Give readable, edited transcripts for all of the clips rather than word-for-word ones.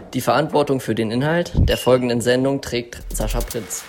Die Verantwortung für den Inhalt der folgenden Sendung trägt Sascha Prinz.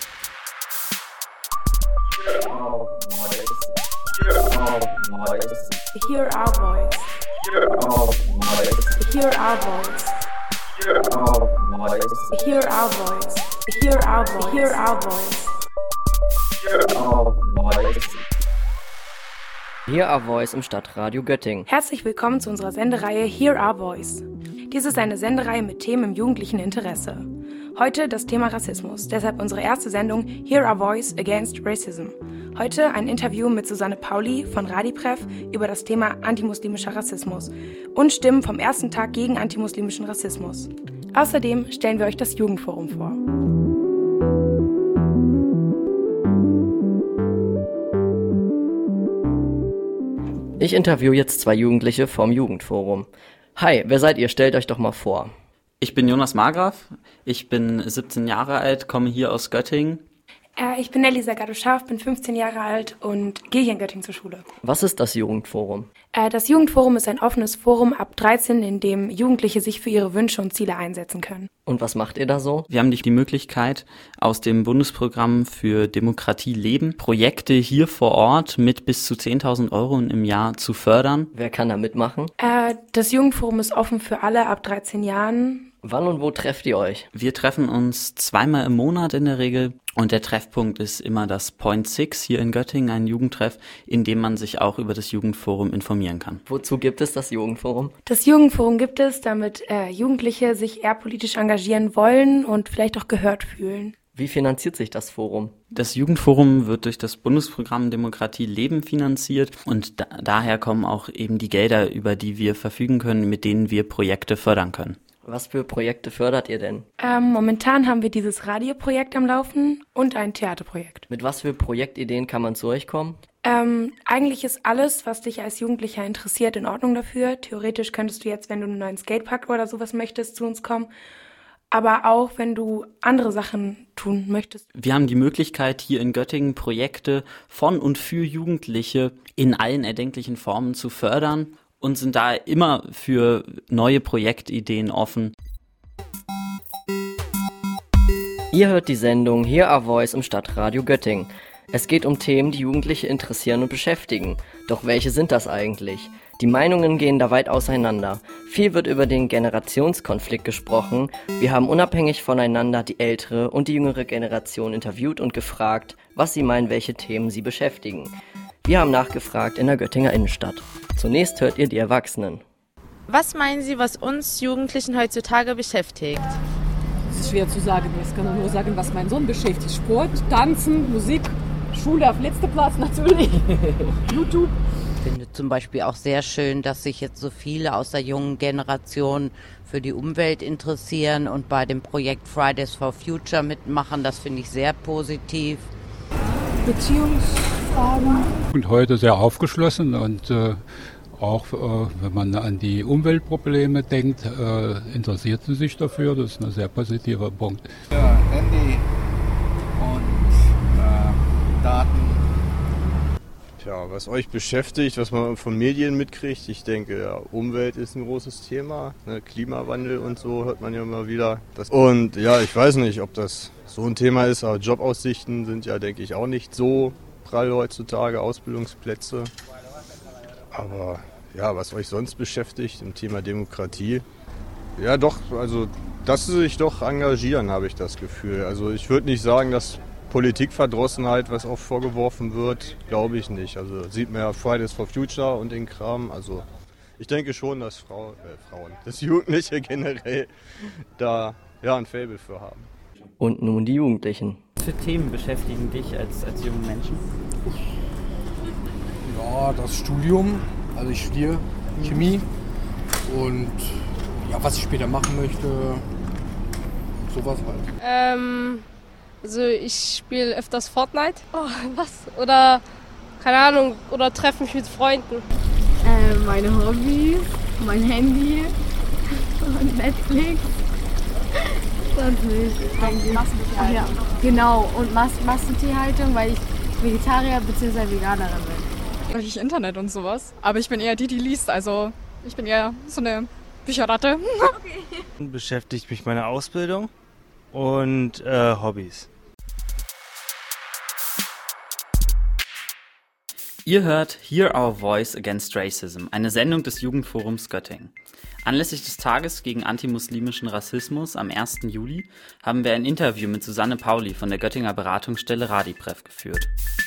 Hear our voice. Hear our voice. Hear our voice. Hear our voice. Hear our voice. Hear our voice. Hear our voice. Hear our voice. Hear Our Voice im Stadtradio Göttingen. Herzlich willkommen zu unserer Sendereihe Hear Our Voice. Dies ist eine Sendereihe mit Themen im jugendlichen Interesse. Heute das Thema Rassismus, deshalb unsere erste Sendung Hear Our Voice Against Racism. Heute ein Interview mit Susanne Pauli von Radiprev über das Thema antimuslimischer Rassismus und Stimmen vom ersten Tag gegen antimuslimischen Rassismus. Außerdem stellen wir euch das Jugendforum vor. Ich interviewe jetzt zwei Jugendliche vom Jugendforum. Hi, wer seid ihr? Stellt euch doch mal vor. Ich bin Jonas Margraf, ich bin 17 Jahre alt, komme hier aus Göttingen. Ich bin Nelly Sagado-Scharf, bin 15 Jahre alt und gehe hier in Göttingen zur Schule. Was ist das Jugendforum? Das Jugendforum ist ein offenes Forum ab 13, in dem Jugendliche sich für ihre Wünsche und Ziele einsetzen können. Und was macht ihr da so? Wir haben die Möglichkeit, aus dem Bundesprogramm für Demokratie leben, Projekte hier vor Ort mit bis zu 10.000 Euro im Jahr zu fördern. Wer kann da mitmachen? Das Jugendforum ist offen für alle ab 13 Jahren. Wann und wo trefft ihr euch? Wir treffen uns zweimal im Monat in der Regel und der Treffpunkt ist immer das Point 6 hier in Göttingen, ein Jugendtreff, in dem man sich auch über das Jugendforum informieren kann. Wozu gibt es das Jugendforum? Das Jugendforum gibt es, damit Jugendliche sich eher politisch engagieren wollen und vielleicht auch gehört fühlen. Wie finanziert sich das Forum? Das Jugendforum wird durch das Bundesprogramm Demokratie leben finanziert und daher kommen auch eben die Gelder, über die wir verfügen können, mit denen wir Projekte fördern können. Was für Projekte fördert ihr denn? Momentan haben wir dieses Radioprojekt am Laufen und ein Theaterprojekt. Mit was für Projektideen kann man zu euch kommen? Eigentlich ist alles, was dich als Jugendlicher interessiert, in Ordnung dafür. Theoretisch könntest du jetzt, wenn du einen neuen Skatepark oder sowas möchtest, zu uns kommen. Aber auch, wenn du andere Sachen tun möchtest. Wir haben die Möglichkeit, hier in Göttingen Projekte von und für Jugendliche in allen erdenklichen Formen zu fördern und sind da immer für neue Projektideen offen. Ihr hört die Sendung Hear Our Voice im Stadtradio Göttingen. Es geht um Themen, die Jugendliche interessieren und beschäftigen. Doch welche sind das eigentlich? Die Meinungen gehen da weit auseinander. Viel wird über den Generationskonflikt gesprochen. Wir haben unabhängig voneinander die ältere und die jüngere Generation interviewt und gefragt, was sie meinen, welche Themen sie beschäftigen. Wir haben nachgefragt in der Göttinger Innenstadt. Zunächst hört ihr die Erwachsenen. Was meinen Sie, was uns Jugendlichen heutzutage beschäftigt? Das ist schwer zu sagen. Ich kann nur sagen, was mein Sohn beschäftigt. Sport, Tanzen, Musik, Schule auf letzter Platz natürlich, YouTube. Ich finde zum Beispiel auch sehr schön, dass sich jetzt so viele aus der jungen Generation für die Umwelt interessieren und bei dem Projekt Fridays for Future mitmachen. Das finde ich sehr positiv. Beziehungsfragen. Und heute sehr aufgeschlossen und auch wenn man an die Umweltprobleme denkt, interessiert sie sich dafür. Das ist ein sehr positiver Punkt. Ja, Handy und Daten. Tja, was euch beschäftigt, was man von Medien mitkriegt, ich denke, ja, Umwelt ist ein großes Thema, ne, Klimawandel und so hört man ja immer wieder. Und ja, ich weiß nicht, ob das so ein Thema ist, aber Jobaussichten sind ja, denke ich, auch nicht so prall heutzutage, Ausbildungsplätze. Aber ja, was euch sonst beschäftigt im Thema Demokratie, ja doch, also dass sie sich doch engagieren, habe ich das Gefühl. Also ich würde nicht sagen, dass Politikverdrossenheit, was oft vorgeworfen wird, glaube ich nicht. Also sieht man ja Fridays for Future und den Kram. Also ich denke schon, dass Frauen, dass Jugendliche generell da ja ein Faible für haben. Und nun die Jugendlichen. Was für Themen beschäftigen dich als jungen Menschen? Ja, das Studium. Also ich studiere Chemie und ja, was ich später machen möchte, sowas halt. Also ich spiele öfters Fortnite. Oh, was? Oder, keine Ahnung, oder treffe mich mit Freunden. Meine Hobbys, mein Handy und Netflix. Sonst nicht. Massentierhaltung. Ja, genau, und Massentierhaltung, weil ich Vegetarier bzw. Veganerin bin. Internet und sowas. Aber ich bin eher die liest. Also ich bin eher so eine Bücherratte. Beschäftigt mich meine Ausbildung und Hobbys. Ihr hört Hear Our Voice Against Racism, eine Sendung des Jugendforums Göttingen. Anlässlich des Tages gegen antimuslimischen Rassismus am 1. Juli haben wir ein Interview mit Susanne Pauli von der Göttinger Beratungsstelle Radiprev geführt.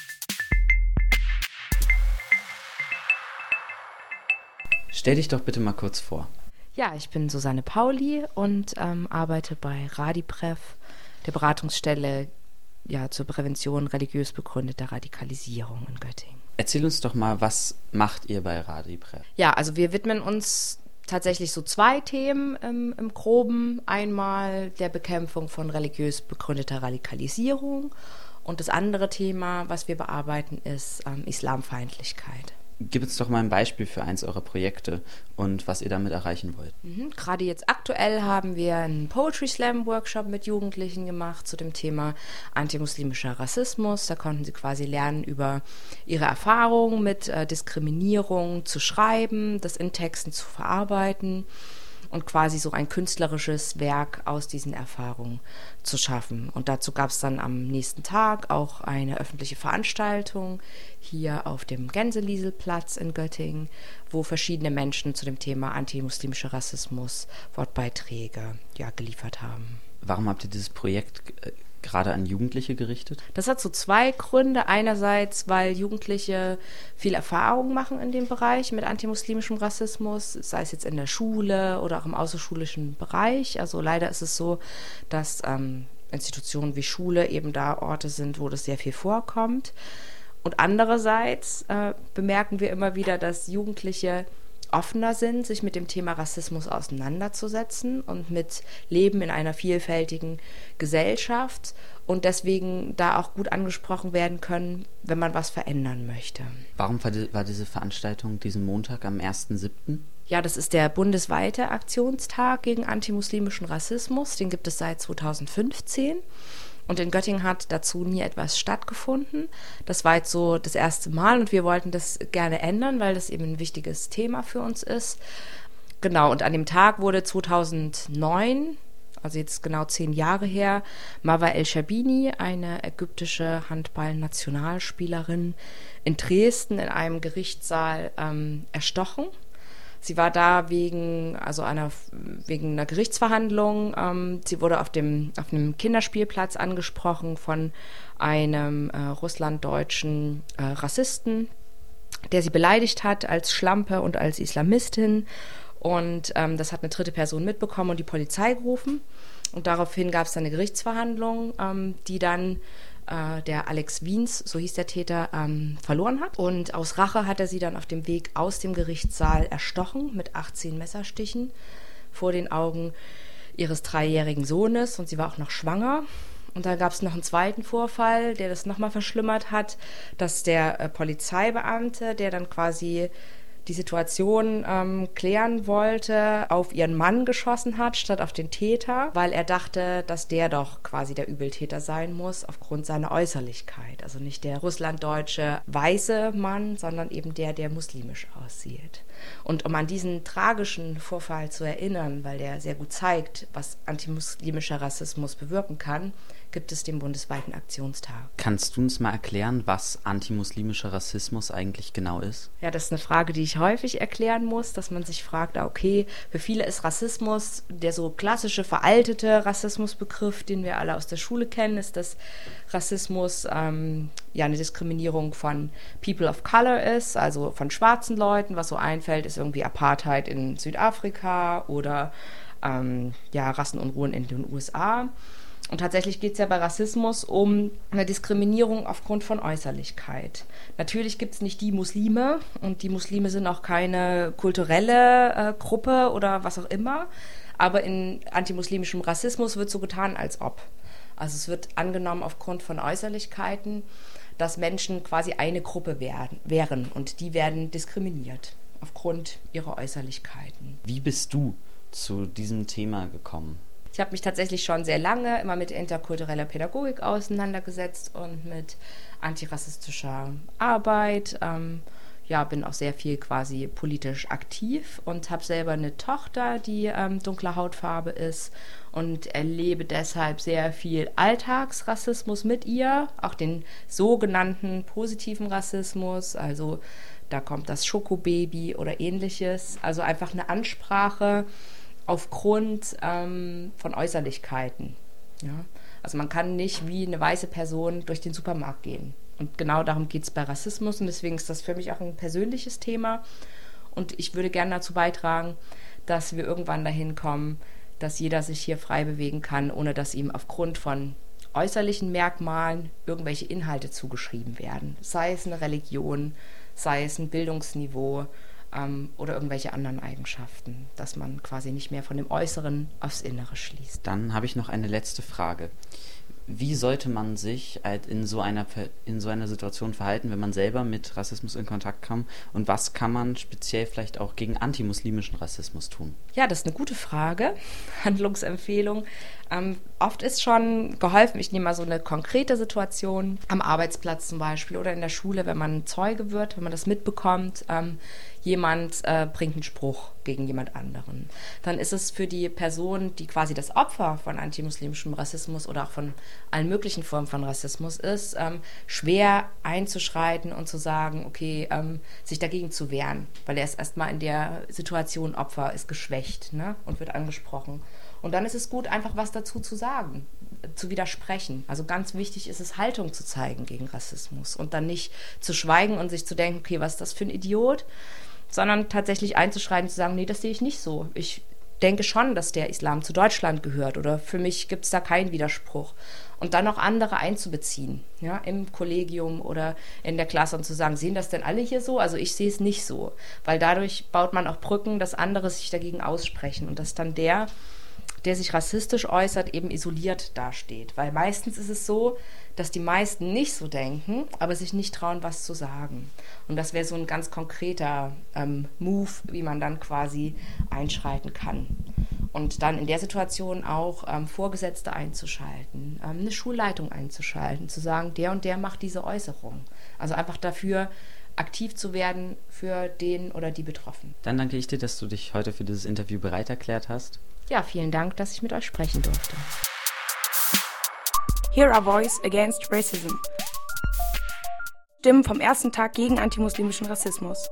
Stell dich doch bitte mal kurz vor. Ja, ich bin Susanne Pauli und arbeite bei Radiprev, der Beratungsstelle zur Prävention religiös begründeter Radikalisierung in Göttingen. Erzähl uns doch mal, was macht ihr bei Radiprev? Ja, also wir widmen uns tatsächlich so 2 Themen im Groben. Einmal der Bekämpfung von religiös begründeter Radikalisierung und das andere Thema, was wir bearbeiten, ist Islamfeindlichkeit. Gib uns doch mal ein Beispiel für eins eurer Projekte und was ihr damit erreichen wollt. Gerade jetzt aktuell haben wir einen Poetry Slam Workshop mit Jugendlichen gemacht zu dem Thema antimuslimischer Rassismus. Da konnten sie quasi lernen, über ihre Erfahrungen mit Diskriminierung zu schreiben, das in Texten zu verarbeiten und quasi so ein künstlerisches Werk aus diesen Erfahrungen zu schaffen. Und dazu gab es dann am nächsten Tag auch eine öffentliche Veranstaltung hier auf dem Gänselieselplatz in Göttingen, wo verschiedene Menschen zu dem Thema antimuslimischer Rassismus Wortbeiträge geliefert haben. Warum habt ihr dieses Projekt gerade an Jugendliche gerichtet? Das hat so 2 Gründe. Einerseits, weil Jugendliche viel Erfahrung machen in dem Bereich mit antimuslimischem Rassismus, sei es jetzt in der Schule oder auch im außerschulischen Bereich. Also leider ist es so, dass Institutionen wie Schule eben da Orte sind, wo das sehr viel vorkommt. Und andererseits bemerken wir immer wieder, dass Jugendliche offener sind, sich mit dem Thema Rassismus auseinanderzusetzen und mit Leben in einer vielfältigen Gesellschaft und deswegen da auch gut angesprochen werden können, wenn man was verändern möchte. Warum war diese Veranstaltung diesen Montag am 1.7.? Ja, das ist der bundesweite Aktionstag gegen antimuslimischen Rassismus. Den gibt es seit 2015. Und in Göttingen hat dazu nie etwas stattgefunden. Das war jetzt so das erste Mal und wir wollten das gerne ändern, weil das eben ein wichtiges Thema für uns ist. Genau, und an dem Tag wurde 2009, also jetzt genau 10 Jahre her, Marwa El-Shabini, eine ägyptische Handball-Nationalspielerin, in Dresden in einem Gerichtssaal erstochen. Sie war da wegen einer Gerichtsverhandlung. Sie wurde auf einem Kinderspielplatz angesprochen von einem russlanddeutschen Rassisten, der sie beleidigt hat als Schlampe und als Islamistin. Und das hat eine 3. Person mitbekommen und die Polizei gerufen. Und daraufhin gab es dann eine Gerichtsverhandlung, die dann der Alex Wiens, so hieß der Täter, verloren hat. Und aus Rache hat er sie dann auf dem Weg aus dem Gerichtssaal erstochen mit 18 Messerstichen vor den Augen ihres 3-jährigen Sohnes. Und sie war auch noch schwanger. Und dann gab es noch einen zweiten Vorfall, der das nochmal verschlimmert hat, dass der Polizeibeamte, der dann quasi die Situation klären wollte, auf ihren Mann geschossen hat, statt auf den Täter, weil er dachte, dass der doch quasi der Übeltäter sein muss, aufgrund seiner Äußerlichkeit. Also nicht der russlanddeutsche weiße Mann, sondern eben der muslimisch aussieht. Und um an diesen tragischen Vorfall zu erinnern, weil der sehr gut zeigt, was antimuslimischer Rassismus bewirken kann, gibt es den bundesweiten Aktionstag. Kannst du uns mal erklären, was antimuslimischer Rassismus eigentlich genau ist? Ja, das ist eine Frage, die ich häufig erklären muss, dass man sich fragt, okay, für viele ist Rassismus der so klassische, veraltete Rassismusbegriff, den wir alle aus der Schule kennen, ist, dass Rassismus eine Diskriminierung von People of Color ist, also von schwarzen Leuten. Was so einfällt, ist irgendwie Apartheid in Südafrika oder Rassenunruhen in den USA. Und tatsächlich geht es ja bei Rassismus um eine Diskriminierung aufgrund von Äußerlichkeit. Natürlich gibt es nicht die Muslime und die Muslime sind auch keine kulturelle Gruppe oder was auch immer, aber in antimuslimischem Rassismus wird so getan, als ob. Also es wird angenommen aufgrund von Äußerlichkeiten, dass Menschen quasi eine Gruppe wären und die werden diskriminiert aufgrund ihrer Äußerlichkeiten. Wie bist du zu diesem Tema gekommen? Ich habe mich tatsächlich schon sehr lange immer mit interkultureller Pädagogik auseinandergesetzt und mit antirassistischer Arbeit. bin auch sehr viel quasi politisch aktiv und habe selber eine Tochter, die dunkler Hautfarbe ist und erlebe deshalb sehr viel Alltagsrassismus mit ihr, auch den sogenannten positiven Rassismus, also da kommt das Schokobaby oder ähnliches, also einfach eine Ansprache aufgrund von Äußerlichkeiten. Ja? Also man kann nicht wie eine weiße Person durch den Supermarkt gehen. Und genau darum geht es bei Rassismus und deswegen ist das für mich auch ein persönliches Thema. Und ich würde gerne dazu beitragen, dass wir irgendwann dahin kommen, dass jeder sich hier frei bewegen kann, ohne dass ihm aufgrund von äußerlichen Merkmalen irgendwelche Inhalte zugeschrieben werden. Sei es eine Religion, sei es ein Bildungsniveau oder irgendwelche anderen Eigenschaften, dass man quasi nicht mehr von dem Äußeren aufs Innere schließt. Dann habe ich noch eine letzte Frage. Wie sollte man sich halt in so einer Situation verhalten, wenn man selber mit Rassismus in Kontakt kam? Und was kann man speziell vielleicht auch gegen antimuslimischen Rassismus tun? Ja, das ist eine gute Frage. Handlungsempfehlung. Oft ist schon geholfen, ich nehme mal so eine konkrete Situation, am Arbeitsplatz zum Beispiel oder in der Schule, wenn man Zeuge wird, wenn man das mitbekommt, jemand bringt einen Spruch gegen jemand anderen. Dann ist es für die Person, die quasi das Opfer von antimuslimischem Rassismus oder auch von allen möglichen Formen von Rassismus ist, schwer einzuschreiten und zu sagen, okay, sich dagegen zu wehren, weil er ist erstmal in der Situation Opfer, ist geschwächt, ne, und wird angesprochen. Und dann ist es gut, einfach was dazu zu sagen, zu widersprechen. Also ganz wichtig ist es, Haltung zu zeigen gegen Rassismus und dann nicht zu schweigen und sich zu denken, okay, was ist das für ein Idiot, sondern tatsächlich einzuschreiten und zu sagen, nee, das sehe ich nicht so. Ich denke schon, dass der Islam zu Deutschland gehört oder für mich gibt es da keinen Widerspruch. Und dann noch andere einzubeziehen, ja, im Kollegium oder in der Klasse und zu sagen, sehen das denn alle hier so? Also ich sehe es nicht so, weil dadurch baut man auch Brücken, dass andere sich dagegen aussprechen und dass dann der sich rassistisch äußert, eben isoliert dasteht. Weil meistens ist es so, dass die meisten nicht so denken, aber sich nicht trauen, was zu sagen. Und das wäre so ein ganz konkreter Move, wie man dann quasi einschreiten kann. Und dann in der Situation auch Vorgesetzte einzuschalten, eine Schulleitung einzuschalten, zu sagen, der und der macht diese Äußerung. Also einfach dafür aktiv zu werden für den oder die Betroffenen. Dann danke ich dir, dass du dich heute für dieses Interview bereit erklärt hast. Ja, vielen Dank, dass ich mit euch sprechen durfte. Hear Our Voice Against Racism. Stimmen vom ersten Tag gegen antimuslimischen Rassismus.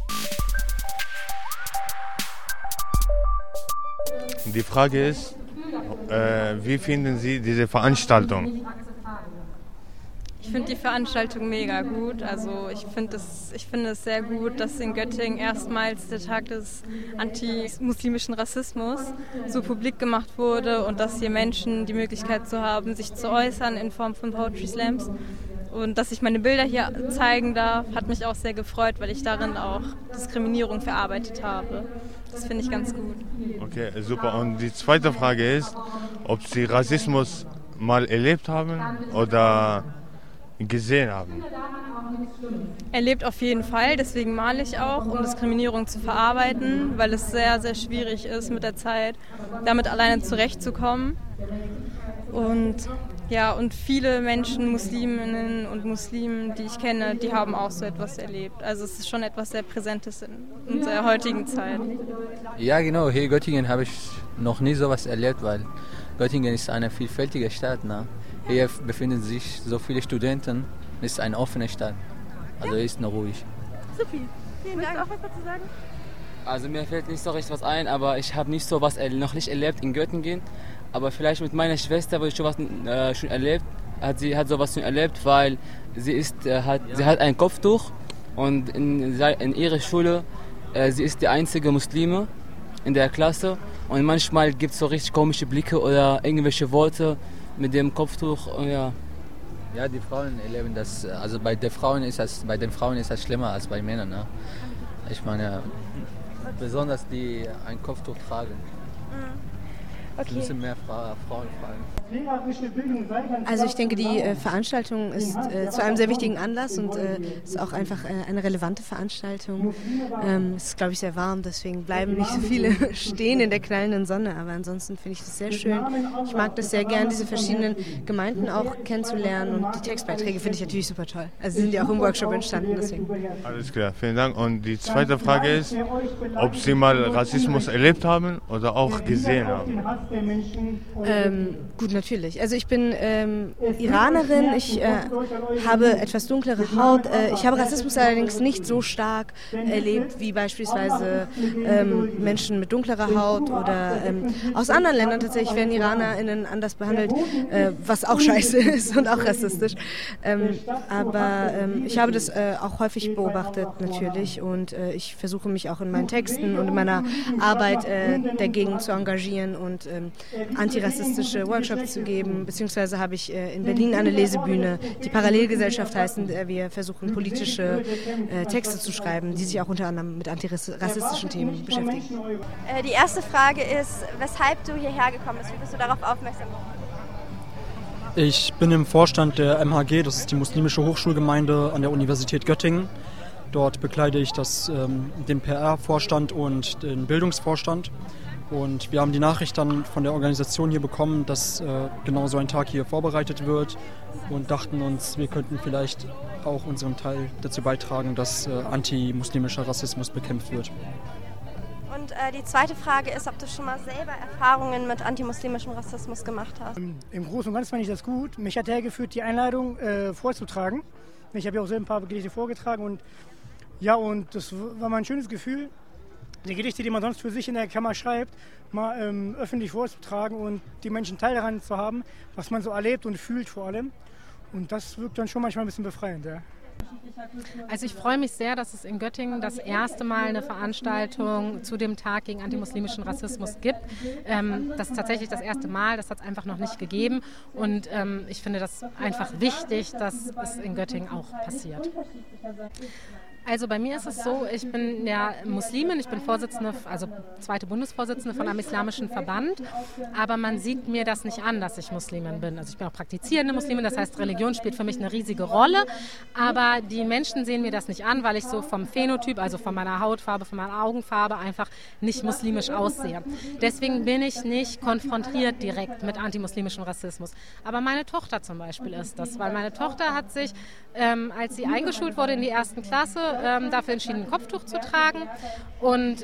Die Frage ist, wie finden Sie diese Veranstaltung? Ich finde die Veranstaltung mega gut. Also ich finde es sehr gut, dass in Göttingen erstmals der Tag des antimuslimischen Rassismus so publik gemacht wurde und dass hier Menschen die Möglichkeit zu haben, sich zu äußern in Form von Poetry Slams. Und dass ich meine Bilder hier zeigen darf, hat mich auch sehr gefreut, weil ich darin auch Diskriminierung verarbeitet habe. Das finde ich ganz gut. Okay, super. Und die zweite Frage ist, ob Sie Rassismus mal erlebt haben oder gesehen haben. Erlebt auf jeden Fall, deswegen male ich auch, um Diskriminierung zu verarbeiten, weil es sehr, sehr schwierig ist mit der Zeit, damit alleine zurechtzukommen. Und viele Menschen, Musliminnen und Muslimen, die ich kenne, die haben auch so etwas erlebt. Also es ist schon etwas sehr Präsentes in unserer heutigen Zeit. Ja, genau. Hier in Göttingen habe ich noch nie sowas erlebt, weil Göttingen ist eine vielfältige Stadt. Ne? Hier befinden sich so viele Studenten. Es ist eine offene Stadt. Also ist nur ruhig. Supi, vielen Dank. Auch was dazu sagen? Also mir fällt nicht so richtig was ein, aber ich habe nicht so was noch nicht erlebt in Göttingen. Aber vielleicht mit meiner Schwester, wo ich schon was schon erlebt, sie hat sowas schon erlebt, weil sie hat ein Kopftuch und in ihrer Schule, sie ist die einzige Muslime in der Klasse und manchmal gibt es so richtig komische Blicke oder irgendwelche Worte mit dem Kopftuch. Ja. Ja, die Frauen erleben das, also bei den Frauen ist das schlimmer als bei Männern. Ne? Ich meine, besonders die ein Kopftuch tragen. Okay. Wir müssen mehr Frauen fragen. Also ich denke, die Veranstaltung ist zu einem sehr wichtigen Anlass und ist auch einfach eine relevante Veranstaltung. Es ist, glaube ich, sehr warm, deswegen bleiben nicht so viele stehen in der knallenden Sonne, aber ansonsten finde ich das sehr schön. Ich mag das sehr gern, diese verschiedenen Gemeinden auch kennenzulernen und die Textbeiträge finde ich natürlich super toll. Also sie sind ja auch im Workshop entstanden, deswegen. Alles klar, vielen Dank. Und die zweite Frage ist, ob Sie mal Rassismus erlebt haben oder auch gesehen haben. Gut, natürlich. Also ich bin Iranerin, ich habe etwas dunklere Haut. Ich habe Rassismus allerdings nicht so stark erlebt wie beispielsweise Menschen mit dunklerer Haut oder aus anderen Ländern. Tatsächlich werden IranerInnen anders behandelt, was auch scheiße ist und auch rassistisch. Aber ich habe das auch häufig beobachtet natürlich und ich versuche mich auch in meinen Texten und in meiner Arbeit dagegen zu engagieren und antirassistische Workshops zu geben, beziehungsweise habe ich in Berlin eine Lesebühne, die Parallelgesellschaft heißt, in der wir versuchen, politische Texte zu schreiben, die sich auch unter anderem mit antirassistischen Themen beschäftigen. Die erste Frage ist, weshalb du hierher gekommen bist. Wie bist du darauf aufmerksam geworden? Ich bin im Vorstand der MHG, das ist die muslimische Hochschulgemeinde an der Universität Göttingen. Dort bekleide ich den PR-Vorstand und den Bildungsvorstand. Und wir haben die Nachricht dann von der Organisation hier bekommen, dass genau so ein Tag hier vorbereitet wird und dachten uns, wir könnten vielleicht auch unseren Teil dazu beitragen, dass antimuslimischer Rassismus bekämpft wird. Und die zweite Frage ist, ob du schon mal selber Erfahrungen mit antimuslimischem Rassismus gemacht hast. Im Großen und Ganzen fand ich das gut. Mich hat hergeführt, die Einladung vorzutragen. Ich habe ja auch selber ein paar Gedichte vorgetragen und das war mal ein schönes Gefühl, die Gedichte, die man sonst für sich in der Kammer schreibt, mal öffentlich vorzutragen und die Menschen Teil daran zu haben, was man so erlebt und fühlt vor allem. Und das wirkt dann schon manchmal ein bisschen befreiend. Ja. Also ich freue mich sehr, dass es in Göttingen das erste Mal eine Veranstaltung zu dem Tag gegen antimuslimischen Rassismus gibt. Das ist tatsächlich das erste Mal, das hat es einfach noch nicht gegeben. Und ich finde das einfach wichtig, dass es in Göttingen auch passiert. Also bei mir ist es so, ich bin ja Muslimin, ich bin Vorsitzende, also zweite Bundesvorsitzende von einem islamischen Verband, aber man sieht mir das nicht an, dass ich Muslimin bin. Also ich bin auch praktizierende Muslimin, das heißt Religion spielt für mich eine riesige Rolle, aber die Menschen sehen mir das nicht an, weil ich so vom Phänotyp, also von meiner Hautfarbe, von meiner Augenfarbe einfach nicht muslimisch aussehe. Deswegen bin ich nicht konfrontiert direkt mit antimuslimischem Rassismus. Aber meine Tochter zum Beispiel ist das, weil meine Tochter hat sich, als sie eingeschult wurde in die 1. Klasse, dafür entschieden, ein Kopftuch zu tragen. Und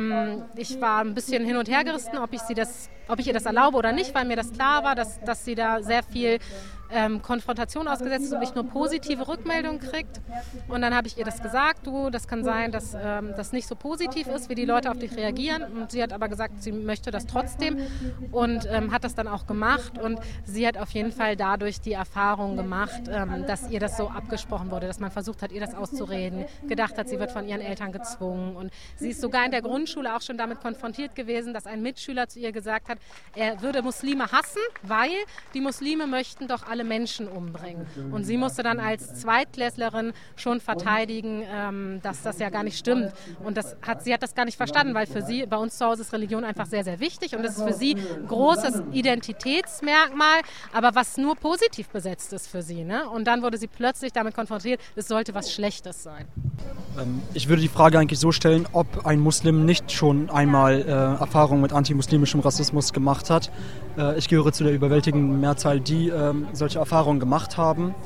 ich war ein bisschen hin und her gerissen, ob ich ihr das erlaube oder nicht, weil mir das klar war, dass sie da sehr viel Konfrontation ausgesetzt ist und nicht nur positive Rückmeldungen kriegt. Und dann habe ich ihr das gesagt, das kann sein, dass das nicht so positiv ist, wie die Leute auf dich reagieren. Und sie hat aber gesagt, sie möchte das trotzdem und hat das dann auch gemacht. Und sie hat auf jeden Fall dadurch die Erfahrung gemacht, dass ihr das so abgesprochen wurde, dass man versucht hat, ihr das auszureden, gedacht hat, sie wird von ihren Eltern gezwungen. Und sie ist sogar in der Grundschule auch schon damit konfrontiert gewesen, dass ein Mitschüler zu ihr gesagt hat, er würde Muslime hassen, weil die Muslime möchten doch alle Menschen umbringen. Und sie musste dann als Zweitklässlerin schon verteidigen, dass das ja gar nicht stimmt. Und sie hat das gar nicht verstanden, weil für sie, bei uns zu Hause ist Religion einfach sehr, sehr wichtig und das ist für sie ein großes Identitätsmerkmal, aber was nur positiv besetzt ist für sie. Ne? Und dann wurde sie plötzlich damit konfrontiert, es sollte was Schlechtes sein. Ich würde die Frage eigentlich so stellen, ob ein Muslim nicht schon einmal Erfahrung mit antimuslimischem Rassismus gemacht hat. Ich gehöre zu der überwältigenden Mehrzahl, die solche Erfahrungen gemacht haben.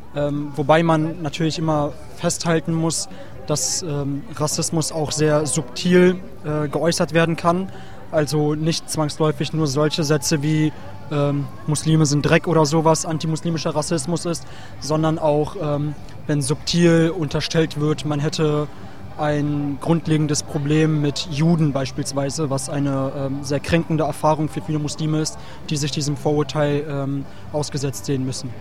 Wobei man natürlich immer festhalten muss, dass Rassismus auch sehr subtil geäußert werden kann. Also nicht zwangsläufig nur solche Sätze wie Muslime sind Dreck oder sowas antimuslimischer Rassismus ist, sondern auch, wenn subtil unterstellt wird, man hätte ein grundlegendes Problem mit Juden beispielsweise, was eine sehr kränkende Erfahrung für viele Muslime ist, die sich diesem Vorurteil ausgesetzt sehen müssen.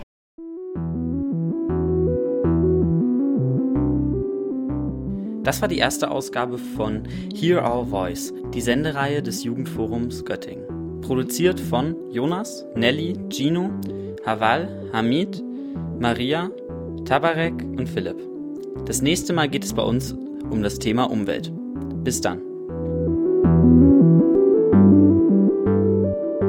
Das war die erste Ausgabe von Hear Our Voice, die Sendereihe des Jugendforums Göttingen. Produziert von Jonas, Nelly, Gino, Haval, Hamid, Maria, Tabarek und Philipp. Das nächste Mal geht es bei uns um das Thema Umwelt. Bis dann.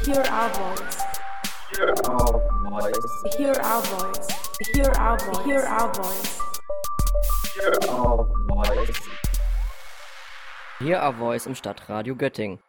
Hear our voice. Hear our voice. Hear our voice. Hear our voice. Hear our voice. Hear our voice. Hear our voice im Stadtradio Göttingen.